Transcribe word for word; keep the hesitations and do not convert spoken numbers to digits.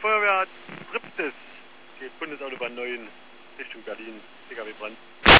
Feuerwehr Triptis, geht Bundesautobahn neun Richtung Berlin, P K W Brand.